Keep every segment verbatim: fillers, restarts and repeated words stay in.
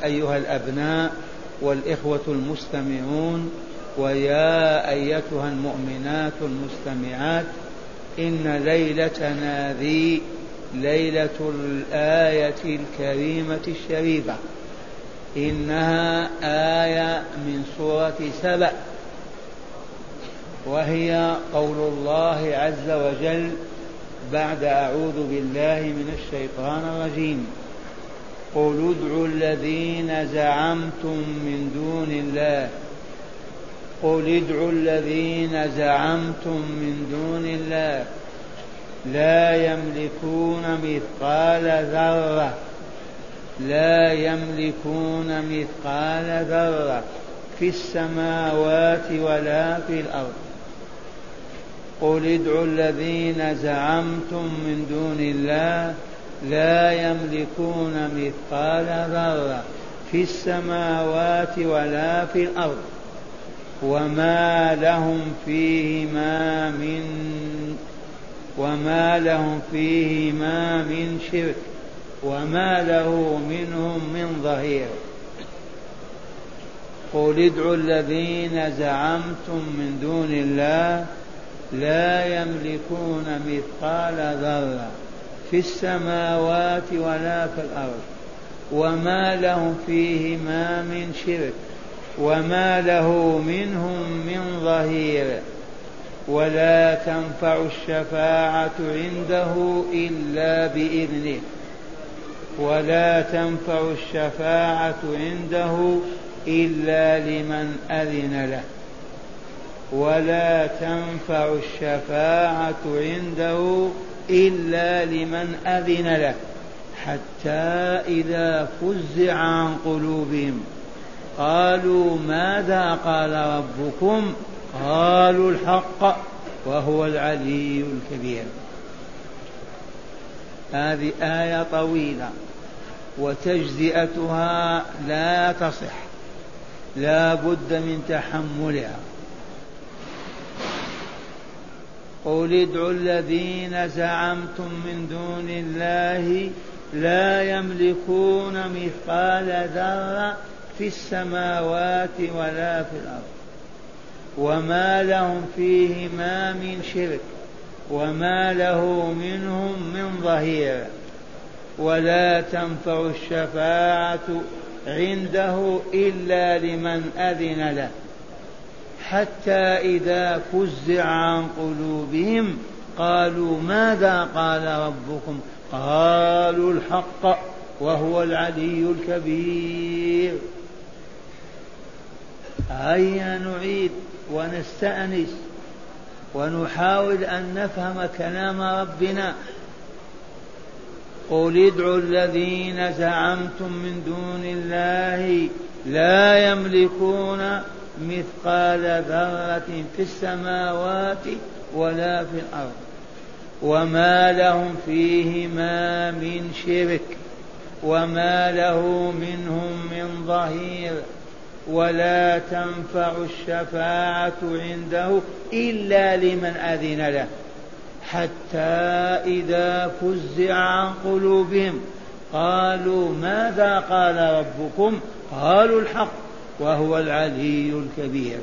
أيها الأبناء والإخوة المستمعون، ويا أيتها المؤمنات المستمعات، إن ليلتنا ذي ليلة الآية الكريمة الشريفة، إنها آية من سورة سبأ، وهي قول الله عز وجل بعد أعوذ بالله من الشيطان الرجيم: قل ادعوا الذين زعمتم من دون الله قل ادعوا الذين زعمتم من دون الله لا يملكون مثقال ذرة لا يملكون مثقال ذرة في السماوات ولا في الأرض. قل ادعوا الذين زعمتم من دون الله لا يملكون مثقال ذرة في السماوات ولا في الأرض وما لهم فيهما من وما لهم فيهما من شرك وما له منهم من ظهير. قل ادعوا الذين زعمتم من دون الله لا يملكون مثقال ذرة في السماوات ولا في الأرض وما لهم فيهما من شرك وما له منهم من ظهير. ولا تنفع الشفاعة عنده إلا بإذنه ولا تنفع الشفاعة عنده إلا لمن أذن له ولا تنفع الشفاعة عنده إلا لمن أذن له حتى إذا فزع عن قلوبهم قالوا ماذا قال ربكم قالوا الحق وهو العلي الكبير. هذه آية طويلة وتجزئتها لا تصح، لا بد من تحملها. قل ادعوا الذين زعمتم من دون الله لا يملكون مثقال ذرة في السماوات ولا في الأرض وما لهم فيهما من شرك وما له منهم من ظهير. ولا تنفع الشفاعة عنده إلا لمن أذن له حتى إذا فزع عن قلوبهم قالوا ماذا قال ربكم قالوا الحق وهو العلي الكبير. هيا نعيد ونستأنس ونحاول أن نفهم كلام ربنا. قل ادعوا الذين زعمتم من دون الله لا يملكون مثقال ذرة في السماوات ولا في الأرض وما لهم فيهما من شرك وما له منهم من ظهير. ولا تنفع الشفاعة عنده إلا لمن أذن له حتى إذا فزع عن قلوبهم قالوا ماذا قال ربكم قالوا الحق وهو العلي الكبير.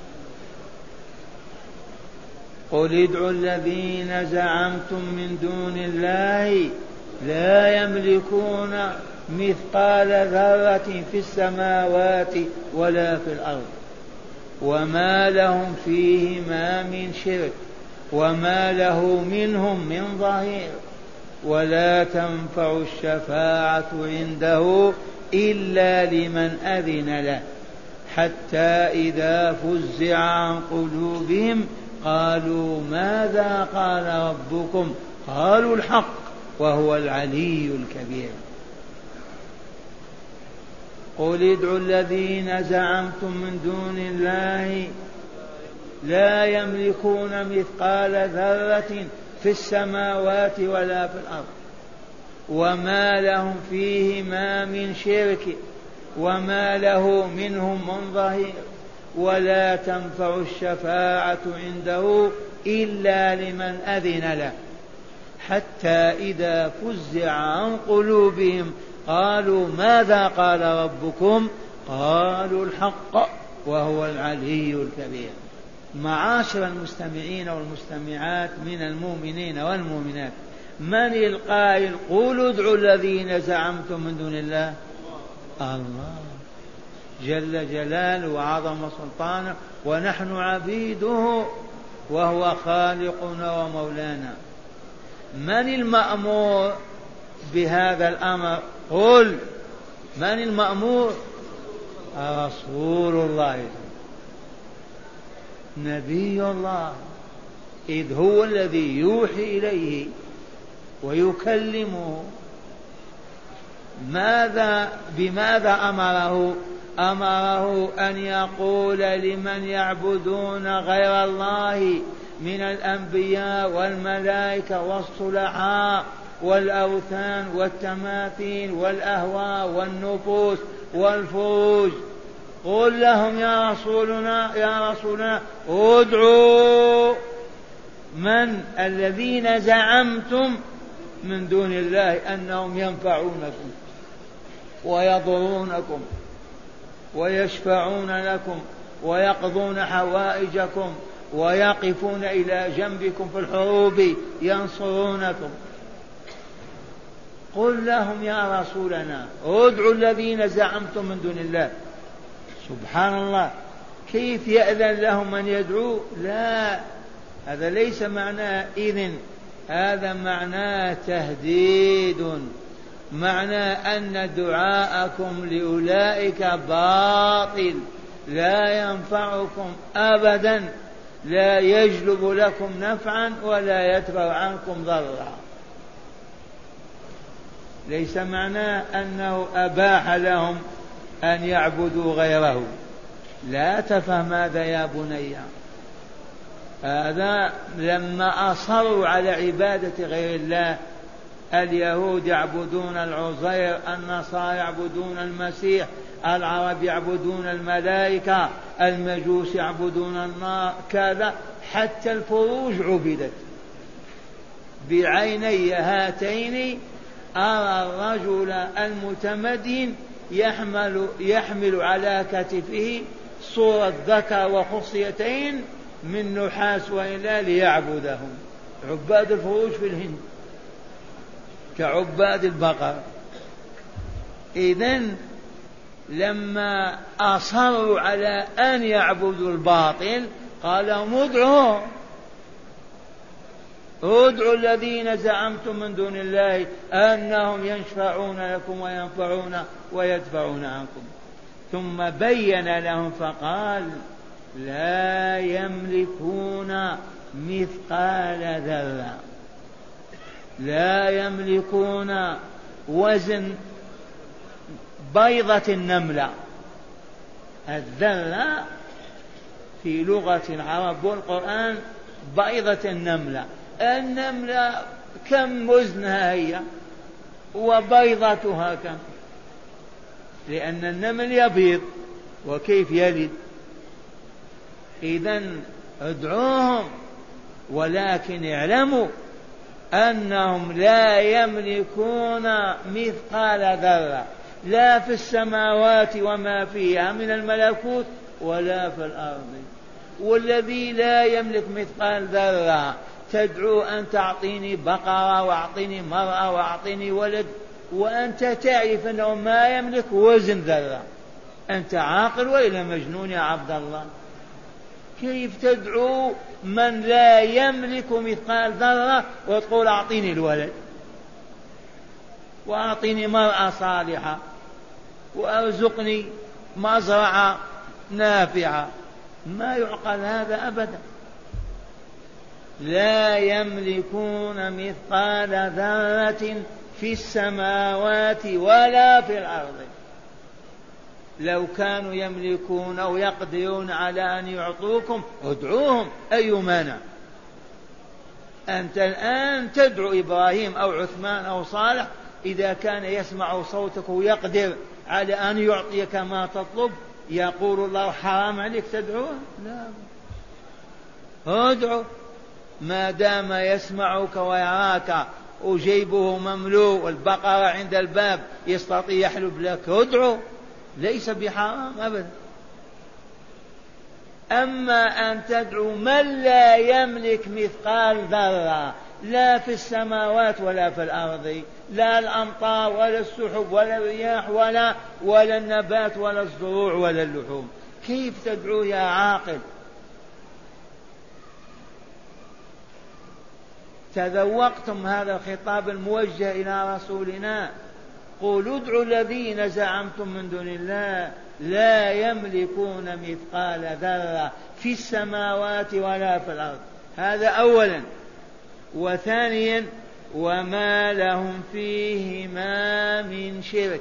قل ادعوا الذين زعمتم من دون الله لا يملكون مثقال ذرة في السماوات ولا في الأرض وما لهم فيهما من شرك وما له منهم من ظهير. ولا تنفع الشفاعة عنده إلا لمن أذن له حتى إذا فزع عن قلوبهم قالوا ماذا قال ربكم قالوا الحق وهو العلي الكبير. قل ادعوا الذين زعمتم من دون الله لا يملكون مثقال ذرة في السماوات ولا في الأرض وما لهم فيهما من شرك وما له منهم من ظهير. ولا تنفع الشفاعة عنده إلا لمن أذن له حتى إذا فزع عن قلوبهم قالوا ماذا قال ربكم؟ قالوا الحق وهو العلي الكبير. معاشر المستمعين والمستمعات من المؤمنين والمؤمنات، من القائل قولوا ادعوا الذين زعمتم من دون الله؟ الله جل جلاله وعظم سلطانه، ونحن عبيده وهو خالقنا ومولانا. من المأمور بهذا الأمر؟ قل من المأمور؟ رسول الله نبي الله، إذ هو الذي يوحي إليه ويكلمه. ماذا بماذا أمره؟ أمره أن يقول لمن يعبدون غير الله من الأنبياء والملائكة والصلحاء والأوثان والتماثيل والأهواء والنفوس والفروج، قل لهم يا رسولنا يا رسولنا ادعوا من الذين زعمتم من دون الله أنهم ينفعونكم ويضرونكم ويشفعون لكم ويقضون حوائجكم ويقفون إلى جنبكم في الحروب ينصرونكم. قل لهم يا رسولنا ادعوا الذين زعمتم من دون الله. سبحان الله، كيف يأذن لهم من يدعو؟ لا، هذا ليس معناه إذن، هذا معناه تهديد، معناه أن دعاءكم لأولئك باطل، لا ينفعكم أبدا، لا يجلب لكم نفعا ولا يدفع عنكم ضرا. ليس معناه أنه أباح لهم أن يعبدوا غيره، لا تفهم هذا يا بني. هذا لما أصروا على عبادة غير الله، اليهود يعبدون العزير، النصارى يعبدون المسيح، العرب يعبدون الملائكة، المجوس يعبدون النار، كذا حتى الفروج عبدت. بعيني هاتين أرى الرجل المتمدين يحمل, يحمل على كتفه صورة ذكر وخصيتين من نحاس وإلا ليعبدهم. عباد الفروج في الهند كعباد البقر. إذن لما أصروا على أن يعبدوا الباطل قال لهم ادعوا ادعوا الذين زعمتم من دون الله أنهم ينشفعون لكم وينفعون ويدفعون عنكم. ثم بين لهم فقال لا يملكون مثقال ذرة، لا يملكون وزن بيضة النملة. الذرة في لغة العرب والقرآن بيضة النملة. النملة كم وزنها هي وبيضتها كم؟ لأن النمل يبيض وكيف يلد. إذن ادعوهم، ولكن اعلموا أنهم لا يملكون مثقال ذرة، لا في السماوات وما فيها من الملكوت ولا في الأرض. والذي لا يملك مثقال ذرة تدعو أن تعطيني بقرة وأعطيني مرأة وأعطيني ولد، وأنت تعرف أنه ما يملك وزن ذرة. أنت عاقل وإلا مجنون يا عبد الله؟ كيف تدعو من لا يملك مثقال ذرة وتقول أعطيني الولد وأعطيني مرأة صالحة وأرزقني مزرعة نافعة؟ ما يعقل هذا أبدا. لا يملكون مثقال ذرة في السماوات ولا في الأرض. لو كانوا يملكون أو يقدرون على أن يعطوكم ادعوهم، أي مانع؟ أنت الآن تدعو إبراهيم أو عثمان أو صالح، إذا كان يسمع صوتك ويقدر على أن يعطيك ما تطلب، يقول الله حرام عليك تدعوه؟ لا، ادعو ما دام يسمعك ويراك وجيبه مملوء والبقرة عند الباب يستطيع يحلب لك، ادعو، ليس بحرام أبدا. أما أن تدعو من لا يملك مثقال ذرة لا في السماوات ولا في الأرض، لا الأمطار ولا السحب ولا الرياح ولا ولا النبات ولا الزروع ولا اللحوم، كيف تدعو يا عاقل؟ تذوقتم هذا الخطاب الموجه إلى رسولنا؟ قولوا ادعوا الذين زعمتم من دون الله لا يملكون مثقال ذرة في السماوات ولا في الأرض. هذا أولا. وثانيا وما لهم فيهما من شرك.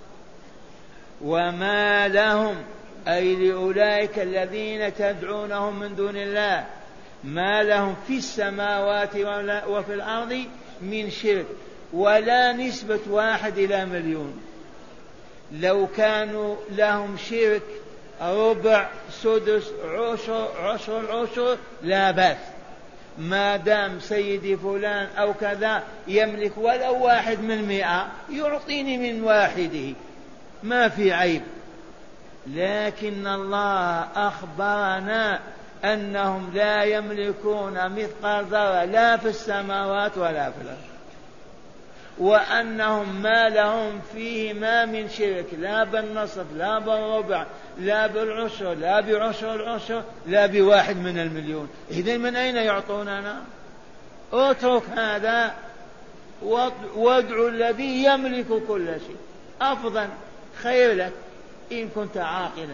وما لهم أي لأولئك الذين تدعونهم من دون الله ما لهم في السماوات وفي الأرض من شرك، ولا نسبة واحد إلى مليون. لو كانوا لهم شرك ربع سدس عشر عشر العشر لا بأس، ما دام سيدي فلان أو كذا يملك ولو واحد من مئة يعطيني من واحده ما في عيب. لكن الله أخبرنا أنهم لا يملكون مثقال ذرة لا في السماوات ولا في الأرض، وأنهم ما لهم فيه ما من شرك، لا بالنصف لا بالربع لا بالعشر لا بعشر العشر لا بواحد من المليون. إذن من أين يعطوننا؟ اترك هذا وادعوا الذي يملك كل شيء، أفضل خير لك إن كنت عاقلا.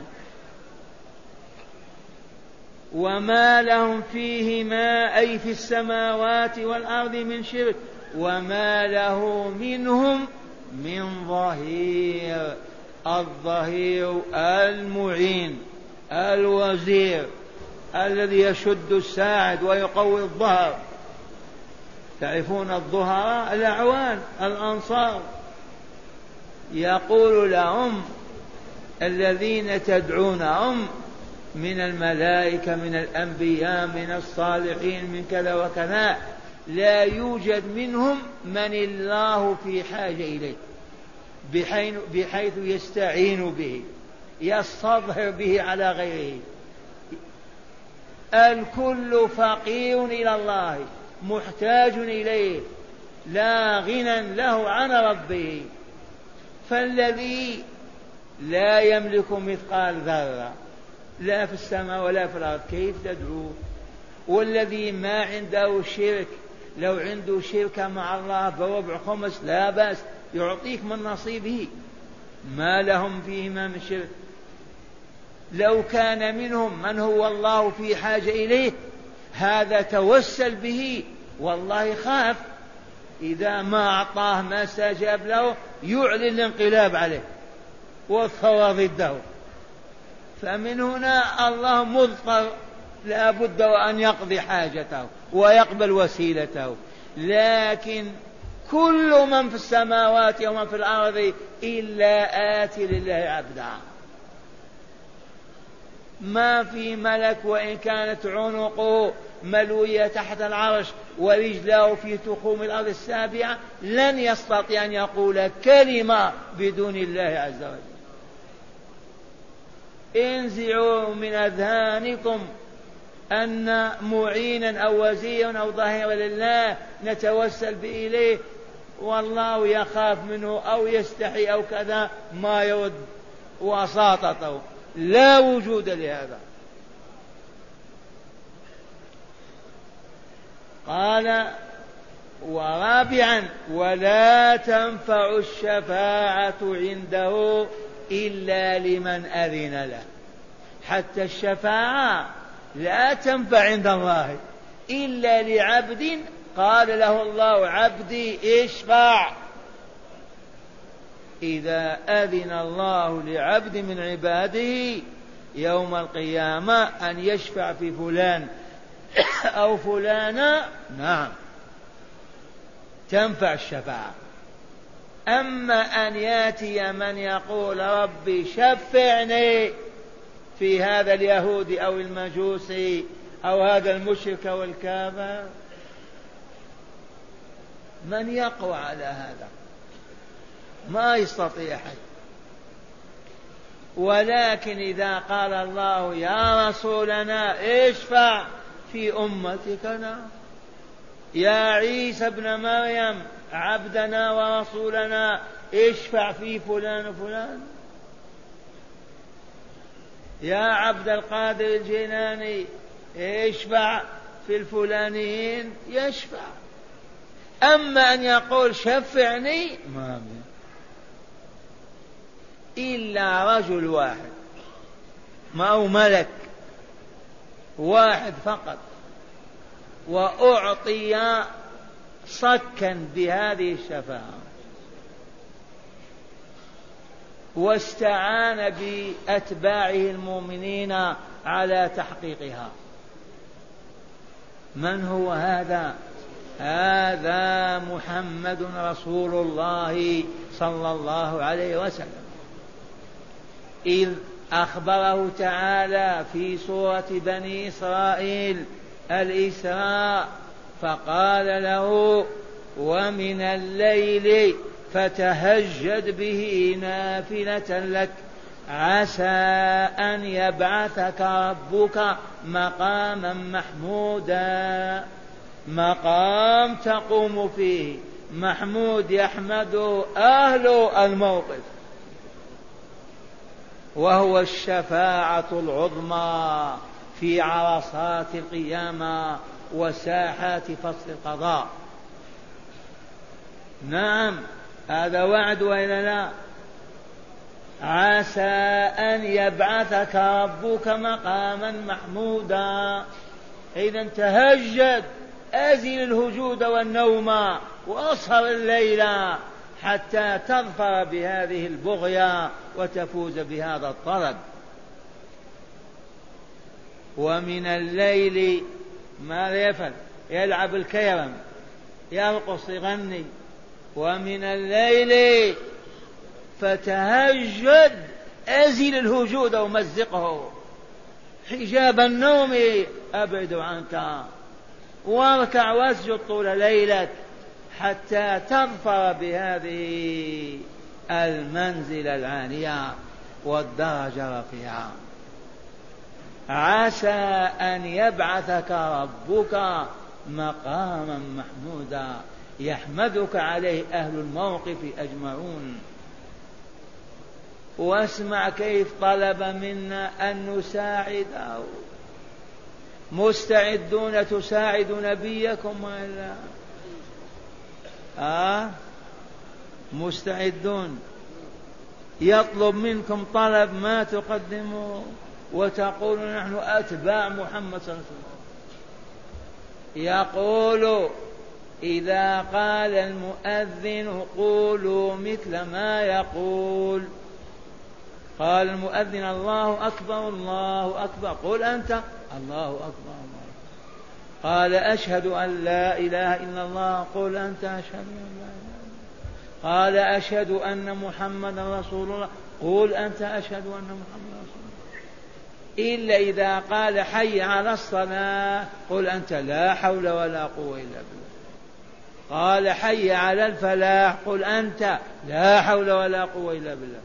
وما لهم فيهما أي في السماوات والأرض من شرك وما له منهم من ظهير. الظهير المعين الوزير الذي يشد الساعد ويقوي الظهر. تعرفون الظهراء الأعوان الأنصار. يقول لهم الذين تدعونهم من الملائكة من الأنبياء من الصالحين من كذا وكذا لا يوجد منهم من الله في حاجة إليه بحيث يستعين به يستظهر به على غيره. الكل فقير إلى الله محتاج إليه لا غنى له عن ربه. فالذي لا يملك مثقال ذرة لا في السماء ولا في الأرض كيف تدعوه؟ والذي ما عنده شرك لو عنده شركة مع الله بربع خمس لا بأس يعطيك من نصيبه. ما لهم فيهما من شرك. لو كان منهم من هو الله في حاجة إليه هذا توسل به والله خاف إذا ما أعطاه ما استجاب له يعلن الانقلاب عليه والثورة ضده. فمن هنا الله مضطر لا بد وأن يقضي حاجته ويقبل وسيلته. لكن كل من في السماوات ومن في الأرض إلا آتي لله عبدا. ما في ملك وإن كانت عنقه ملوية تحت العرش ورجله في تخوم الأرض السابعة لن يستطيع أن يقول كلمة بدون الله عز وجل. انزعوا من أذهانكم أن معينا أو وزيرا أو ظهيرا لله نتوسل به إليه والله يخاف منه أو يستحي أو كذا ما يرد وساطته. لا وجود لهذا. قال ورابعا ولا تنفع الشفاعة عنده إلا لمن أذن له. حتى الشفاعة لا تنفع عند الله إلا لعبد قال له الله عبدي اشفع. إذا أذن الله لعبد من عباده يوم القيامة أن يشفع في فلان أو فلانة نعم تنفع الشفاعة. أما أن يأتي من يقول ربي شفعني في هذا اليهودي أو المجوسي أو هذا المشرك والكافر من يقوى على هذا؟ ما يستطيع أحد. ولكن إذا قال الله يا رسولنا اشفع في أمتكنا، يا عيسى ابن مريم عبدنا ورسولنا اشفع في فلان فلان، يا عبد القادر الجيلاني اشفع في الفلانيين، يشفع. أما أن يقول شفعني ما من إلا رجل واحد، ما هو ملك واحد فقط، وأعطي صكا بهذه الشفاعة، واستعان بأتباعه المؤمنين على تحقيقها. من هو هذا؟ هذا محمد رسول الله صلى الله عليه وسلم، إذ أخبره تعالى في سورة بني إسرائيل الإسراء فقال له ومن الليل فتهجد به نافلة لك عسى أن يبعثك ربك مقاما محمودا. مقام تقوم فيه محمود يحمده أهل الموقف، وهو الشفاعة العظمى في عرصات القيامة وساحات فصل القضاء. نعم هذا وعد وإلا لا؟ عسى أن يبعثك ربك مقاما محمودا. إذا تهجد، أزل الهجود والنوم وأسهر الليل حتى تظفر بهذه البغية وتفوز بهذا الطلب. ومن الليل ما يفعل؟ يلعب الكيرم، يرقص، يغني. ومن الليل فتهجد، أزل الهجود ومزقه، حجاب النوم أبعد عنك، واركع واسجد طول ليلك حتى تظفر بهذه المنزلة العالية والدرجة الرفيعة. عسى أن يبعثك ربك مقاما محمودا يحمدك عليه أهل الموقف أجمعون. واسمع كيف طلب منا أن نساعده. مستعدون تساعد نبيكم ولا آه مستعدون؟ يطلب منكم طلب ما تقدموا وتقولون نحن أتباع محمد صلى الله عليه وسلم. يقول إذا قال المؤذن قولوا مثل ما يقول. قال المؤذن الله أكبر الله أكبر، قل أنت الله أكبر الله. قال أشهد أن لا إله إلا الله، قل أنت أشهد أن لا إله إلا الله. قال أشهد أن محمدا رسول الله، قل أنت أشهد أن محمدا رسول الله. إلا إذا قال حي على الصلاة قل أنت لا حول ولا قوة إلا بالله. قال حي على الفلاح قل أنت لا حول ولا قوة إلا بالله.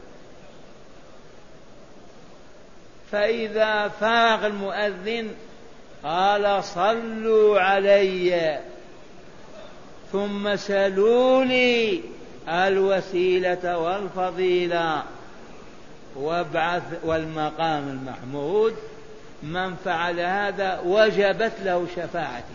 فإذا فاغ المؤذن قال صلوا علي ثم سلوا لي الوسيلة والفضيلة وابعث والمقام المحمود. من فعل هذا وجبت له شفاعتي.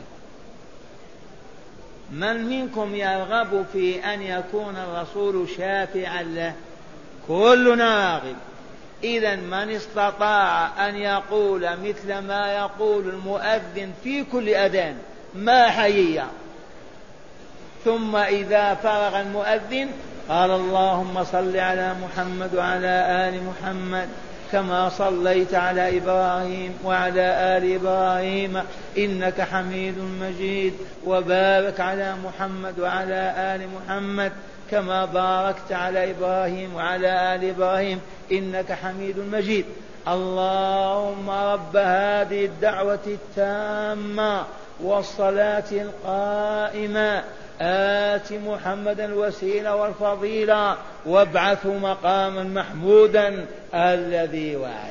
من منكم يرغب في أن يكون الرسول شافعا له؟ كلنا راغب. إذا من استطاع أن يقول مثل ما يقول المؤذن في كل أذان ما حيي، ثم إذا فرغ المؤذن قال اللهم صل على محمد وعلى آل محمد كما صليت على إبراهيم وعلى آل إبراهيم إنك حميد مجيد، وبارك على محمد وعلى آل محمد كما باركت على إبراهيم وعلى آل إبراهيم إنك حميد مجيد. اللهم رب هذه الدعوة التامة والصلاة القائمة آت محمدا الوسيلة والفضيلة وابعث مقاما محمودا الذي وعد.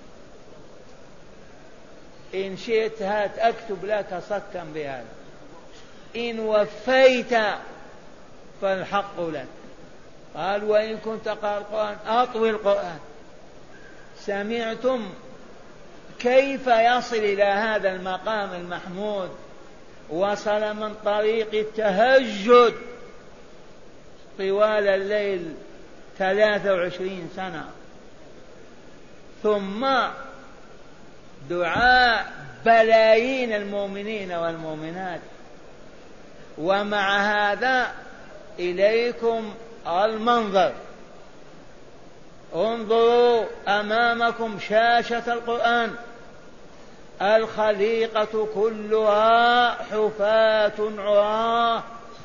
إن شئت هات أكتب لك صكا بهذا، إن وفيت فالحق لك. قال وإن كنت قال القرآن أطوي القرآن. سمعتم كيف يصل إلى هذا المقام المحمود؟ وصل من طريق التهجد طوال الليل ثلاثة وعشرين سنة، ثم دعاء بلايين المؤمنين والمؤمنات. ومع هذا إليكم المنظر، انظروا أمامكم شاشة القرآن، الخليقة كلها حفاة عراة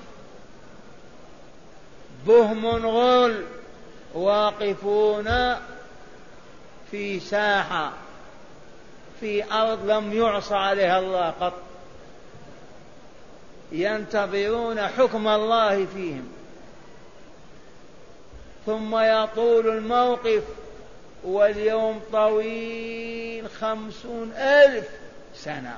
بهم غل واقفون في ساحة في أرض لم يعص عليها الله قط، ينتظرون حكم الله فيهم. ثم يطول الموقف واليوم طويل خمسون ألف سنة،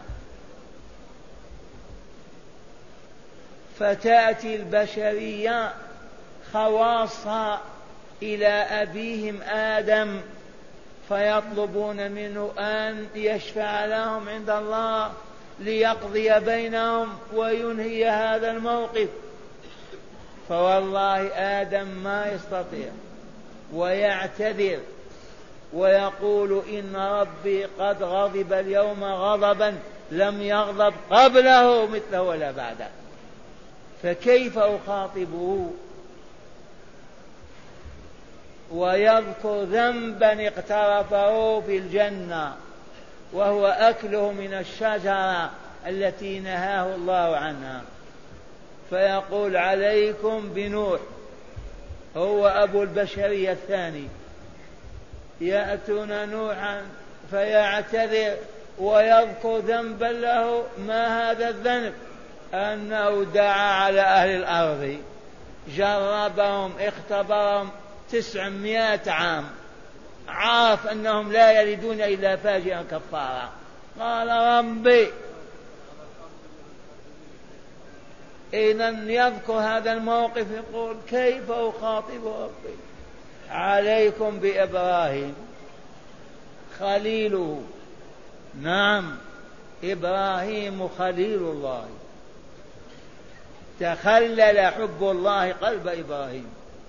فتأتي البشرية خواصها إلى أبيهم آدم فيطلبون منه أن يشفع لهم عند الله ليقضي بينهم وينهي هذا الموقف. فوالله آدم ما يستطيع ويعتذر ويقول إن ربي قد غضب اليوم غضبا لم يغضب قبله مثله ولا بعده، فكيف أخاطبه؟ ويذكر ذنبا اقترفه في الجنة وهو أكله من الشجرة التي نهاه الله عنها، فيقول عليكم بنوح، هو أبو البشرية الثاني، يأتون نوحا فيعتذر ويذكر ذنبا له. ما هذا الذنب؟ أنه دعا على أهل الأرض، جربهم، اختبرهم تسعمائة عام، عارف أنهم لا يلدون إلا فاجئا كفارا. قال ربي، إذن يذكر هذا الموقف يقول كيف أخاطب ربي؟ عليكم بإبراهيم خليله. نعم، إبراهيم خليل الله، تخلل حب الله قلب إبراهيم.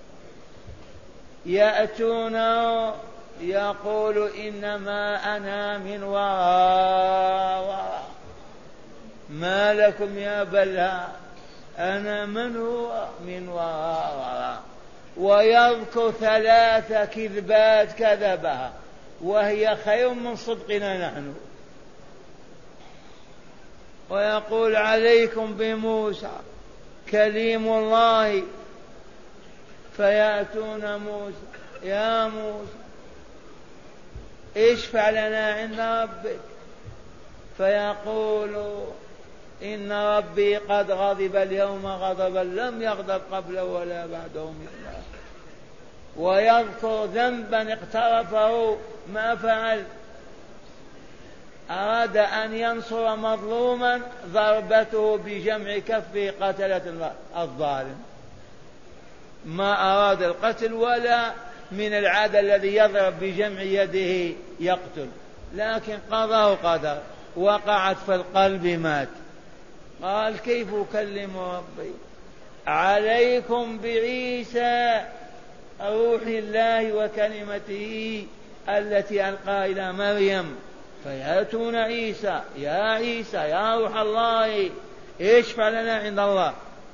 يأتون يقول إنما أنا من وراء وراء، ما لكم يا بلها، أنا من هو من وراء وراء. ويذكر ثلاث كذبات كذبها وهي خير من صدقنا نحن. ويقول عليكم بموسى كليم الله، فيأتون موسى يا موسى اشفع لنا عند ربك، فيقول إن ربي قد غضب اليوم غضبا لم يغضب قبله ولا بعده مثله. ويذكر ذنبا اقترفه ما فعل، أراد أن ينصر مظلوما ضربته بجمع كفه قتلت الظالم، ما أراد القتل ولا من العادة الذي يضرب بجمع يده يقتل، لكن قضاه قدر، وقعت في القلب مات. قال كيف أكلم ربي؟ عليكم بعيسى روح الله وكلمته التي ألقى إلى مريم. فيأتون عيسى يا عيسى يا روح الله اشفع لنا عند الله.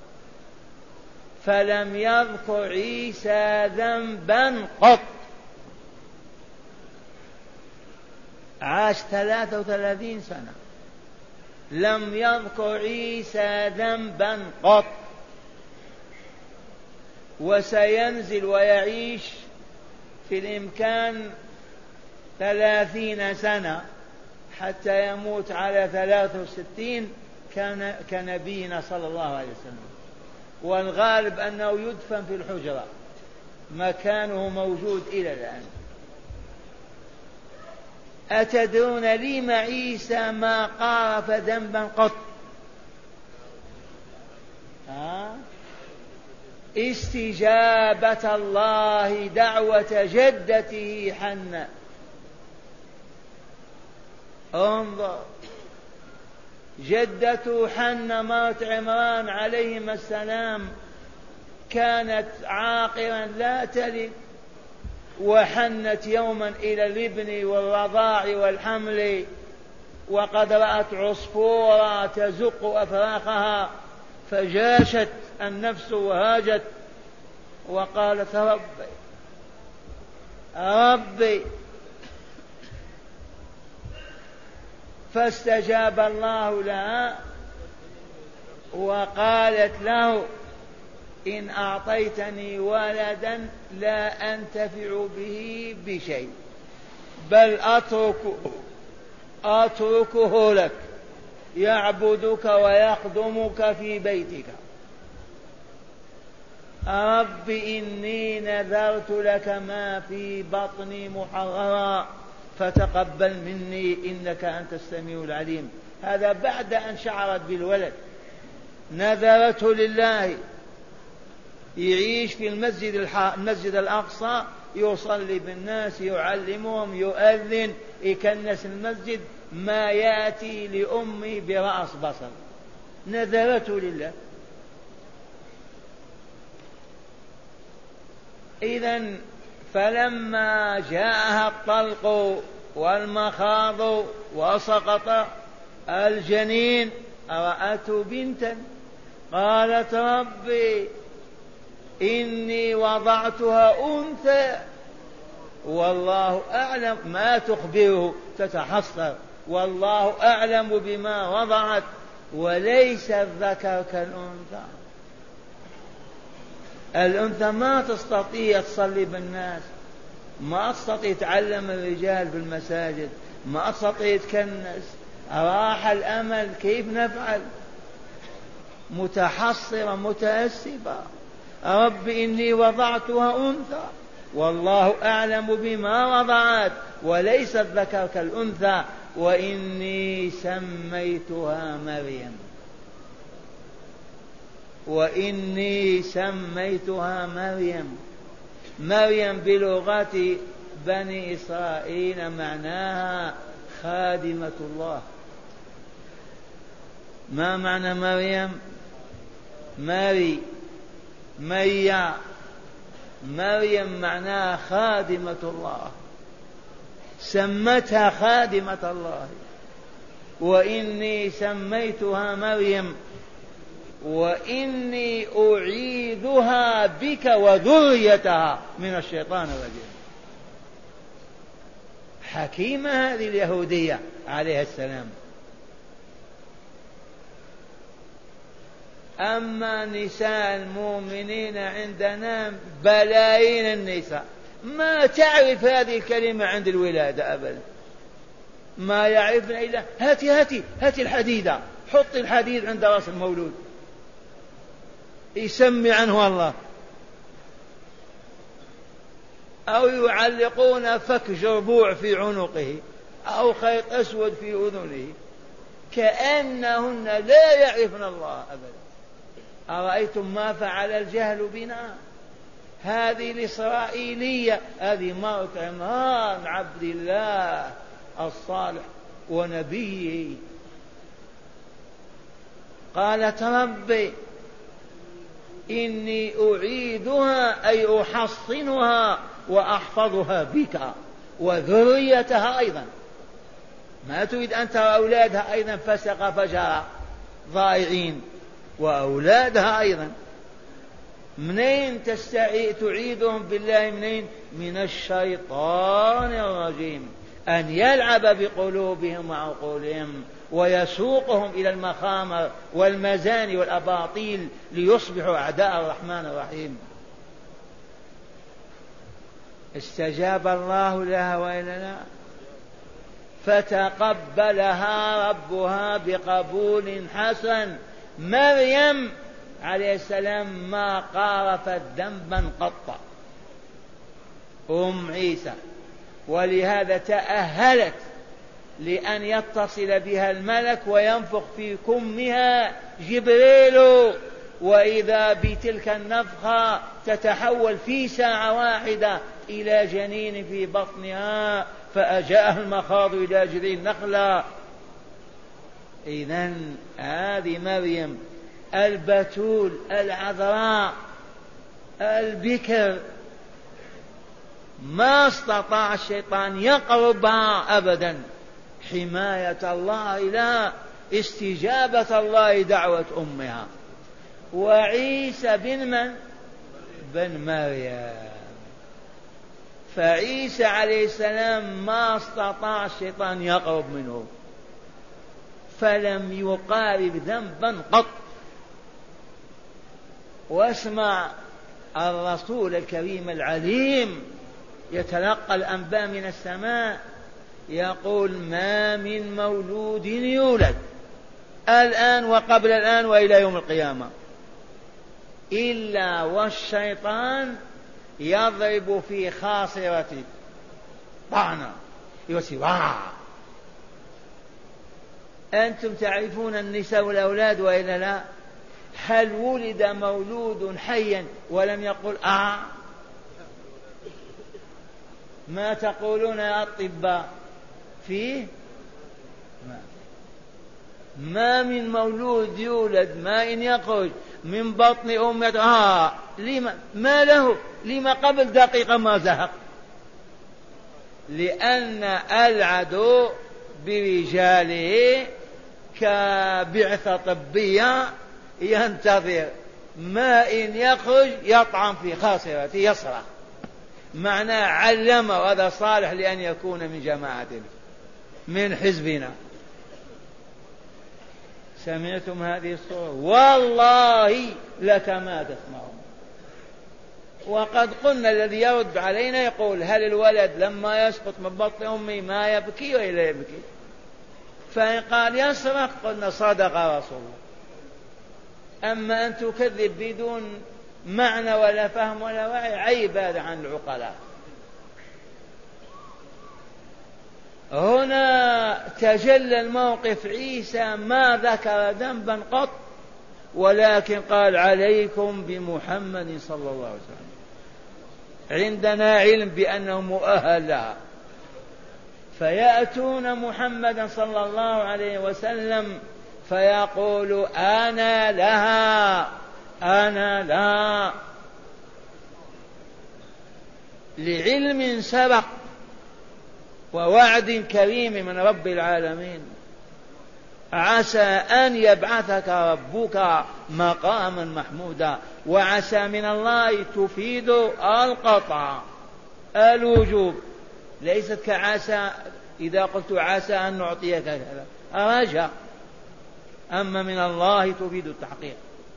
فلم يذكر عيسى ذنبا قط، عاش ثلاثة وثلاثين سنة لم يذكر عيسى ذنبا قط، وسينزل ويعيش في الإمكان ثلاثين سنة حتى يموت على ثلاثة وستين كان كنبينا صلى الله عليه وسلم. والغالب أنه يدفن في الحجرة، مكانه موجود إلى الآن. أتدرون لم عيسى ما قارف ذنبا قط؟ ها؟ استجابة الله دعوة جدته حنة. انظر، جدته حنة مرت عمران عليهما السلام كانت عاقرا لا تلد، وحنت يوما إلى الابن والرضاع والحمل، وقد رأت عصفورا تزق أفراخها فجاشت النفس وهاجت وقالت ربي ربي، فاستجاب الله لها وقالت له إن أعطيتني ولدا لا أنتفع به بشيء، بل أتركه, أتركه لك يعبدك ويخدمك في بيتك. رب إني نذرت لك ما في بطني محررا فتقبل مني إنك أنت السميع العليم. هذا بعد أن شعرت بالولد، نذرته لله، يعيش في المسجد, المسجد الأقصى، يصلي بالناس، يعلمهم، يؤذن، يكنس المسجد، ما يأتي لأمي برأس بصر، نذرته لله. إذن فلما جاءها الطلق والمخاض وسقط الجنين رأته بنتا قالت ربي إني وضعتها أنثى والله أعلم، ما تخبره تتحصر، والله أعلم بما وضعت وليس الذكر كالأنثى. الأنثى ما تستطيع تصلي بالناس، ما تستطيع تعلم الرجال في المساجد، ما تستطيع تكنس، راح الأمل، كيف نفعل؟ متحصرة متأسفة. رب إني وضعتها أنثى والله أعلم بما وضعت وليس الذكر كالأنثى وإني سميتها مريم وإني سميتها مريم. مريم بلغة بني إسرائيل معناها خادمة الله. ما معنى مريم؟ ماري ميا مريم معناها خادمة الله، سمتها خادمة الله. وإني سميتها مريم وإني أعيذها بك وذريتها من الشيطان الرجيم. حكيمة هذه اليهودية عليها السلام. أما نساء المؤمنين عندنا بلايين النساء ما تعرف هذه الكلمة عند الولادة أبدا، ما يعرفن إلا هاتي هاتي هاتي الحديدة، حط الحديد عند رأس المولود يسمي عنه الله، أو يعلقون فك جربوع في عنقه أو خيط أسود في أذنه، كأنهن لا يعرفن الله أبدا. أرأيتم ما فعل الجهل بنا؟ هذه الإسرائيلية هذه مرت عمران عبد الله الصالح ونبيه. قالت ربي إني أعيدها أي أحصنها وأحفظها بك وذريتها أيضا. ما تريد أن ترى أولادها أيضا فسق فجر ضائعين، وأولادها أيضا منين تستعي تعيدهم بالله؟ منين؟ من الشيطان الرجيم، أن يلعب بقلوبهم وعقولهم ويسوقهم إلى المخامر والمزاني والأباطيل ليصبحوا أعداء الرحمن الرحيم. استجاب الله لها وإلا لا؟ فتقبلها ربها بقبول حسن. مريم عليه السلام ما قارفت ذنبا قط أم عيسى، ولهذا تأهلت لأن يتصل بها الملك وينفخ في كمها جبريل، وإذا بتلك النفخة تتحول في ساعة واحدة إلى جنين في بطنها، فأجاءها المخاض إلى جذع النخلة. إذن هذه مريم البتول العذراء البكر ما استطاع الشيطان يقربها أبدا، حماية الله لا، استجابة الله دعوة أمها. وعيسى بن من؟ بن مريم. فعيسى عليه السلام ما استطاع الشيطان يقرب منه، فلم يقارب ذنبا قط. واسمع الرسول الكريم العليم يتلقى الأنباء من السماء، يقول: ما من مولود يولد الآن وقبل الآن وإلى يوم القيامة إلا والشيطان يضرب في خاصرته طعنة يوسي. أنتم تعرفون النساء والأولاد وإلا لا؟ هل ولد مولود حيا ولم يقل آه؟ ما تقولون يا أطباء فيه؟ ما, ما من مولود يولد ما إن يخرج من بطن أمه آه لما ما له لما قبل دقيقة ما زهق، لأن العدو برجاله كبعثة طبية ينتظر ما إن يخرج يطعن في خاصرته يصرخ، معناه علمه هذا صالح لأن يكون من جماعتنا من حزبنا. سمعتم هذه الصورة؟ والله لكما تسمعون. وقد قلنا الذي يرد علينا يقول: هل الولد لما يسقط من بطن أمه ما يبكي ولا يبكي؟ فإن قال يصرخ قلنا صدق رسول الله. أما أن تكذب بدون معنى ولا فهم ولا وعي عيب هذا عن العقلاء. هنا تجلى الموقف، عيسى ما ذكر ذنبا قط، ولكن قال: عليكم بمحمد صلى الله عليه وسلم. عندنا علم بأنه مؤهل لها، فيأتون محمدا صلى الله عليه وسلم فيقول: أنا لها أنا لا، لعلم سبق ووعد كريم من رب العالمين. عسى أن يبعثك ربك مقاما محمودا، وعسى من الله تفيد القطع الوجوب، ليست كعسى إذا قلت عسى أن نعطيك كذا رجاء، أما من الله تفيد التحقيق.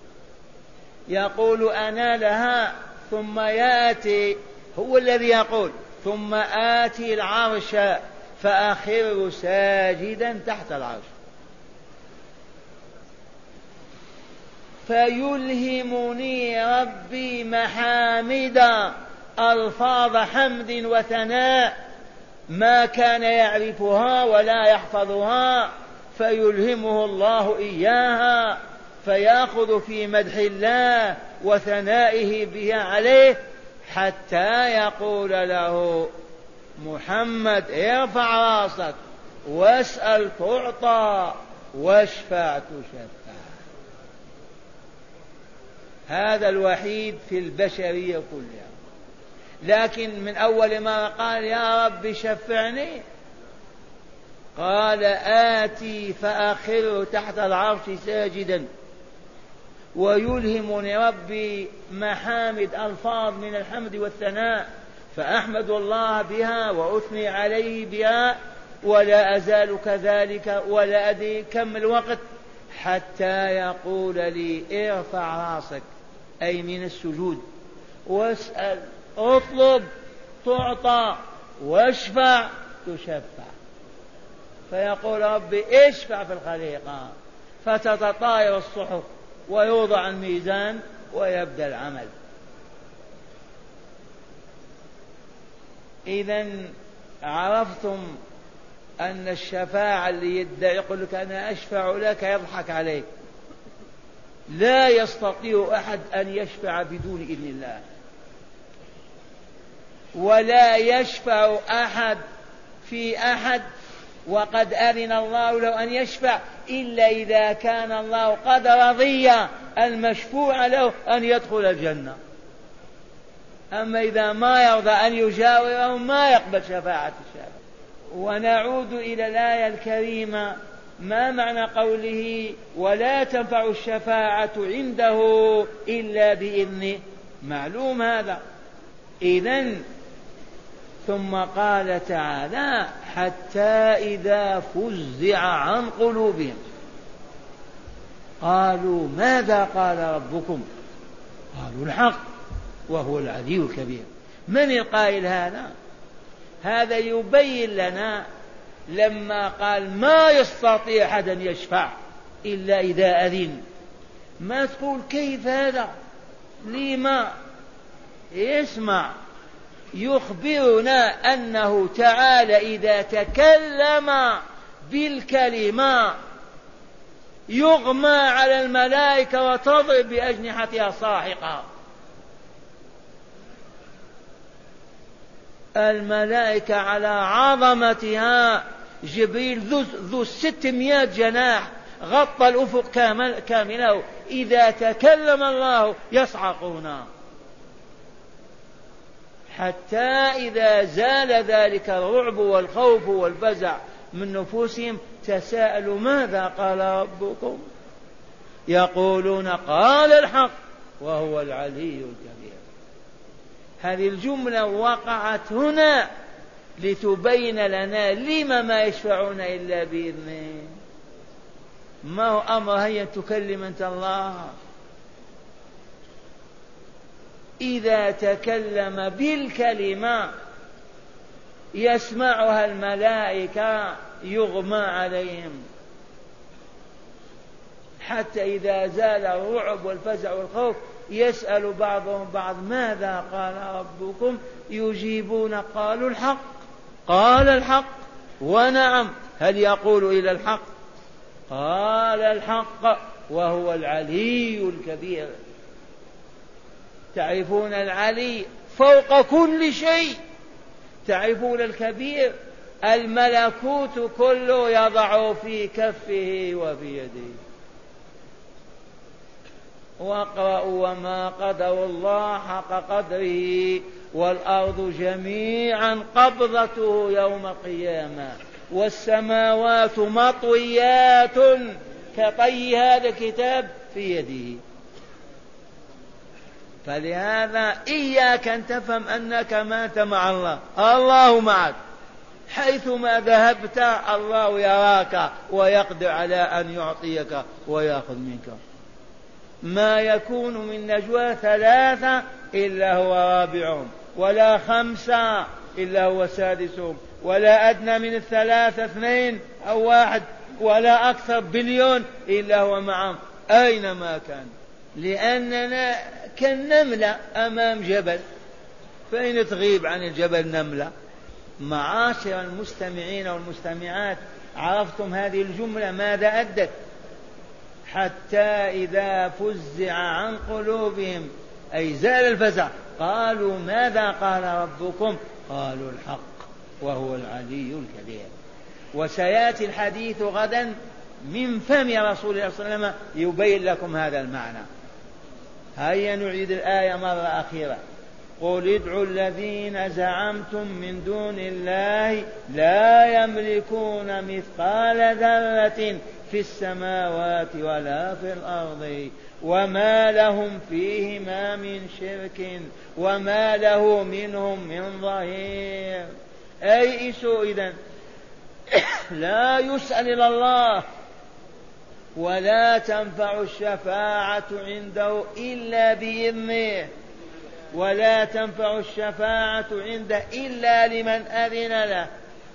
يقول: أنا لها، ثم يأتي هو الذي يقول: ثم آتي العرش فأخر ساجدا تحت العرش فيلهمني ربي محامدا، ألفاظ حمد وثناء ما كان يعرفها ولا يحفظها، فيلهمه الله إياها، فيأخذ في مدح الله وثنائه به عليه، حتى يقول له محمد: ارفع راسك واسأل تعطى واشفع تشفع. هذا الوحيد في البشرية كلها. لكن من أول ما قال: يا رب شفعني، قال: آتي فأخره تحت العرش ساجدا، ويلهمني ربي محامد ألفاظ من الحمد والثناء، فأحمد الله بها وأثني عليه بها، ولا أزال كذلك ولا أدري كم الوقت، حتى يقول لي: ارفع راسك، أي من السجود، واسأل، اطلب تعطى، واشفع تشفع. فيقول: ربي اشفع في الخليقة، فتتطاير الصحف ويوضع الميزان ويبدأ العمل. إذن عرفتم أن الشفاعة اللي يدعي يقول لك أنا أشفع لك يضحك عليك. لا يستطيع أحد أن يشفع بدون إذن الله، ولا يشفع أحد في أحد وقد أذن الله له أن يشفع إلا إذا كان الله قد رضي المشفوع له أن يدخل الجنة. أما إذا ما يرضى أن يجاوره ما يقبل شفاعة الشافع. ونعود إلى الآية الكريمة، ما معنى قوله ولا تنفع الشفاعة عنده إلا بإذنه؟ معلوم هذا. إذن ثم قال تعالى حتى إذا فزع عن قلوبهم قالوا ماذا قال ربكم؟ قالوا الحق وهو العلي الكبير. من القائل هذا؟ هذا يبين لنا لما قال ما يستطيع أحد أن يشفع إلا إذا أذن، ما تقول كيف هذا؟ لما؟ اسمع، يخبرنا أنه تعالى إذا تكلم بالكلمة يغمى على الملائكة وتضرب بأجنحتها صاعقة. الملائكة على عظمتها، جبريل ذو, ذو ستمائة جناح غطى الأفق كامل كامله، إذا تكلم الله يصعقون. حتى إذا زال ذلك الرعب والخوف والفزع من نفوسهم تساءلوا ماذا قال ربكم؟ يقولون قال الحق وهو العلي الكبير. هذه الجملة وقعت هنا لتبين لنا لما ما يشفعون إلا بإذنه. ما هو أمر هيا تكلم أنت الله؟ إذا تكلم بالكلمة يسمعها الملائكة يغمى عليهم، حتى إذا زال الرعب والفزع والخوف يسأل بعضهم بعض ماذا قال ربكم؟ يجيبون قالوا الحق. قال الحق، ونعم هل يقول إلى الحق؟ قال الحق وهو العلي الكبير. تعرفون العلي فوق كل شيء، تعرفون الكبير الملكوت كله يضع في كفه وفي يده. واقرأوا وما قدر الله حق قدره والأرض جميعا قبضته يوم القيامة والسماوات مطويات كطي هذا الكتاب في يده. فلهذا إياك أن تفهم أنك مات مع الله، الله معك حيثما ذهبت، الله يراك ويقدر على أن يعطيك ويأخذ منك. ما يكون من نجوى ثلاثة إلا هو رابعهم، ولا خمسة إلا هو سادسهم، ولا أدنى من الثلاثة اثنين أو واحد، ولا أكثر بليون إلا هو معهم أينما كان. لأننا كالنملة أمام جبل، فإن تغيب عن الجبل نملة. معاشر المستمعين والمستمعات، عرفتم هذه الجملة ماذا أدت؟ حتى إذا فزع عن قلوبهم أي زال الفزع قالوا ماذا قال ربكم؟ قالوا الحق وهو العلي الكبير. وسيأتي الحديث غدا من فم رسول الله صلى الله عليه وسلم يبين لكم هذا المعنى. هيا نعيد الآية مرة أخيرة. قل ادعوا الذين زعمتم من دون الله لا يملكون مثقال ذرة في السماوات ولا في الأرض وما لهم فيهما من شرك وما له منهم من ظهير. أيئسوا إذن لا يسأل إلى الله ولا تنفع الشفاعة عنده إلا بإذنه، ولا تنفع الشفاعة عنده إلا لمن أذن له.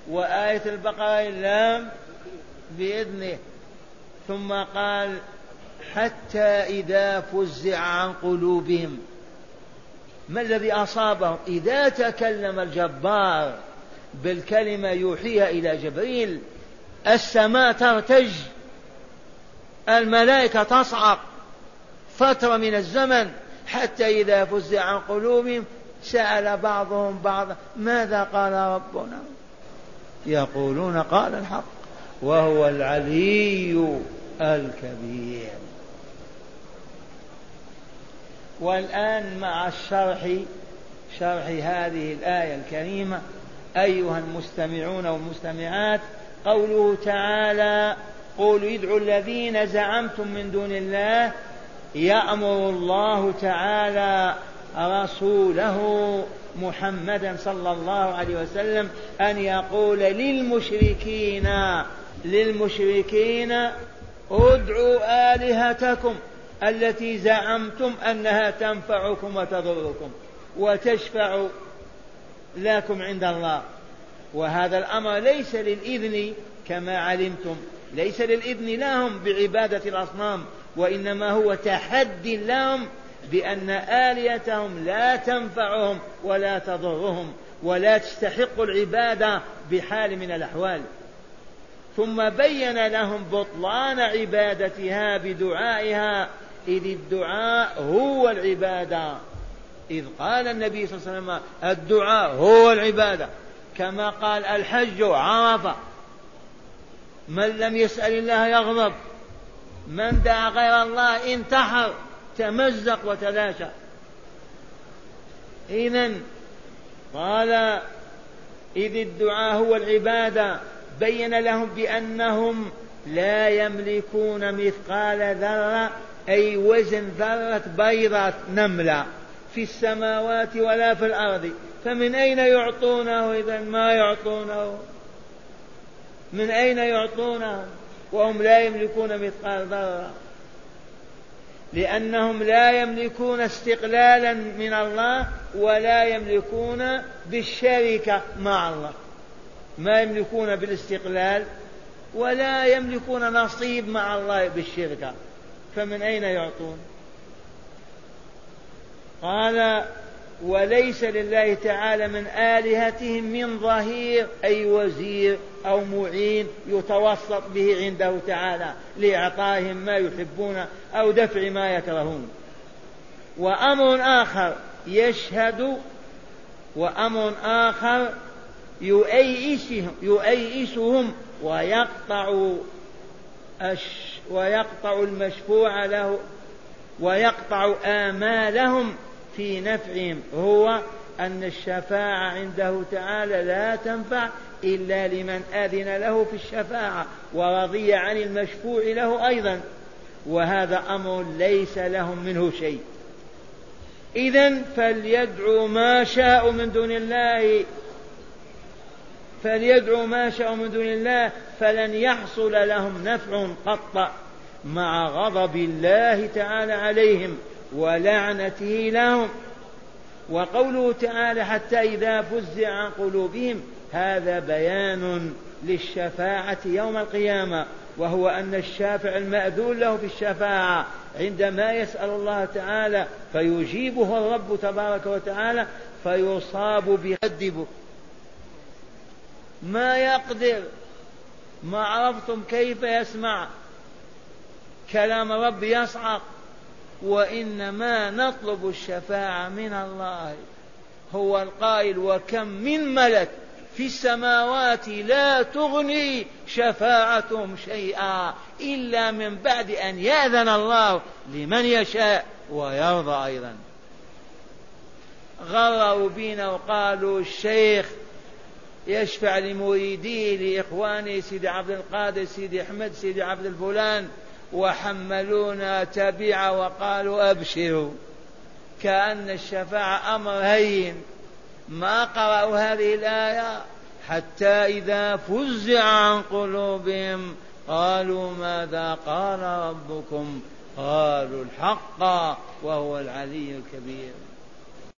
وآية البقرة اللام بإذنه. ثم قال حتى إذا فزع عن قلوبهم. ما الذي أصابهم؟ إذا تكلم الجبار بالكلمة يوحيها إلى جبريل السماء ترتج، الملائكة تصعق فترة من الزمن، حتى إذا فزع عن قلوبهم سأل بعضهم بعضا ماذا قال ربنا؟ يقولون قال الحق وهو العلي الكبير. والآن مع الشرح شرح هذه الآية الكريمة أيها المستمعون والمستمعات، قوله تعالى قولوا ادعوا الذين زعمتم من دون الله، يأمر الله تعالى رسوله محمدا صلى الله عليه وسلم أن يقول للمشركين للمشركين ادعوا آلهتكم التي زعمتم أنها تنفعكم وتضركم وتشفع لكم عند الله. وهذا الأمر ليس للإذن كما علمتم، ليس للإذن لهم بعبادة الأصنام، وإنما هو تحدي لهم بأن آلهتهم لا تنفعهم ولا تضرهم ولا تستحق العبادة بحال من الأحوال. ثم بين لهم بطلان عبادتها بدعائها، إذ الدعاء هو العبادة، إذ قال النبي صلى الله عليه وسلم الدعاء هو العبادة، كما قال الحج عرفة، من لم يسأل الله يغضب، من دعا غير الله انتحر تمزق وتلاشى. إذن قال إذ الدعاء هو العبادة، بين لهم بأنهم لا يملكون مثقال ذرة، أي وزن ذرة بيضة نملة في السماوات ولا في الأرض، فمن أين يعطونه إذن؟ ما يعطونه، من أين يعطونه وهم لا يملكون مثقال ذرة؟ لأنهم لا يملكون استقلالا من الله ولا يملكون بالشركة مع الله، ما يملكون بالاستقلال ولا يملكون نصيب مع الله بالشركة، فمن أين يعطون؟ قال وليس لله تعالى من آلهتهم من ظهير، أي وزير أو معين يتوسط به عنده تعالى لإعطائهم ما يحبون أو دفع ما يكرهون. وأمر آخر يشهد وأمر آخر يؤيسهم, يؤيسهم ويقطع ويقطع المشفوع له ويقطع آمالهم في نفعهم، هو أن الشفاعة عنده تعالى لا تنفع إلا لمن أذن له في الشفاعة ورضي عن المشفوع له أيضا، وهذا أمر ليس لهم منه شيء. إذن فليدعوا ما شاءوا من دون الله فليدعوا ما شاءوا من دون الله فلن يحصل لهم نفع قط، مع غضب الله تعالى عليهم ولعنته لهم. وقوله تعالى حتى إذا فزع عن قلوبهم، هذا بيان للشفاعة يوم القيامة، وهو أن الشافع المأذون له في الشفاعة عندما يسأل الله تعالى فيجيبه الرب تبارك وتعالى فيصاب بيقدبه ما يقدر. ما عرفتم كيف يسمع كلام رب يصعق، وإنما نطلب الشفاعة من الله. هو القائل وكم من ملك في السماوات لا تغني شفاعتهم شيئا إلا من بعد أن يأذن الله لمن يشاء ويرضى. أيضا غروا بنا وقالوا الشيخ يشفع لمريديه لإخواني سيدي عبد القادر سيدي أحمد سيدي عبد الفلان، وحملونا تبع وقالوا أبشروا، كأن الشفاعة أمر هين. ما قرأوا هذه الآية حتى إذا فزع عن قلوبهم قالوا ماذا قال ربكم؟ قالوا الحق وهو العلي الكبير.